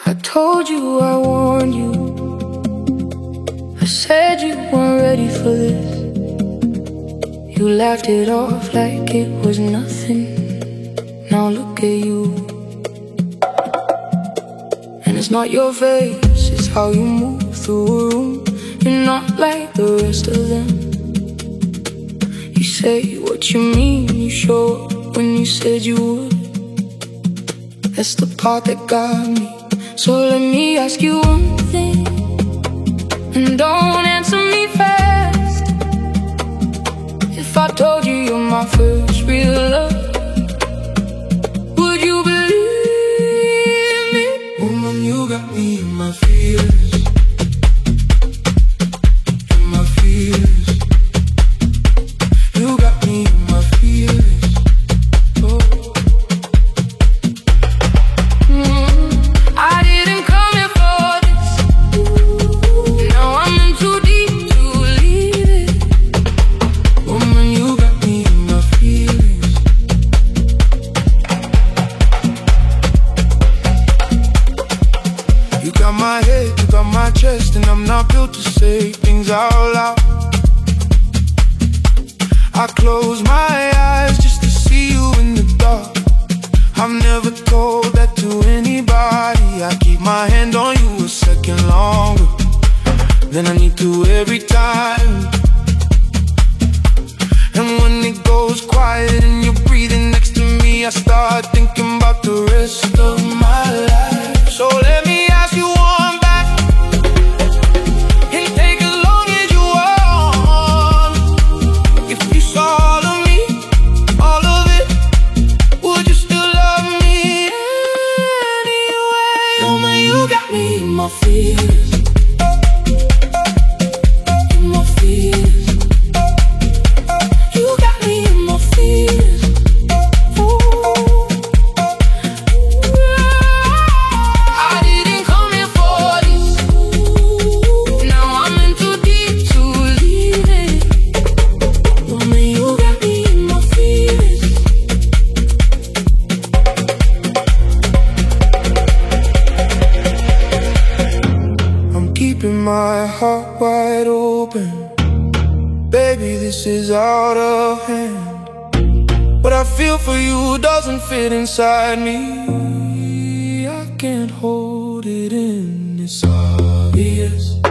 I told you, I warned you. I said you weren't ready for this. You laughed it off like it was nothing. Now look at you. And it's not your face, it's how you move through a room. You're not like the rest of them. You say what you mean, you show up when you said you would. That's the part that got me. So let me ask you one thing, and don't answer me fast. If I told you you're my first real love, would you believe me? Woman, you got me in my feelings. In my feelings. You got me in my feelings. Oh. I didn't come here for this. Now I'm in too deep to leave it. Woman, you got me in my feelings. You got my head, you got my chest, and I'm not built to say things out loud. I close my eyes just to see you in the dark. I've never told that to anybody. I keep my hand on you a second longer than I need to every time. And when it goes quiet and you're breathing next to me, I start thinking about the rest of my life. So let me ask you one back, and take as long as you want. If you saw all of me, all of it, would you still love me anyway? Woman, you got me in my feelings. In my feelings. You got me in my feelings. Ooh. I didn't come here for this. Now I'm in too deep to leave it. Woman, you got me in my feelings. I'm keeping my heart wide open. Baby, this is out of hand. What I feel for you doesn't fit inside me. I can't hold it in, it's obvious.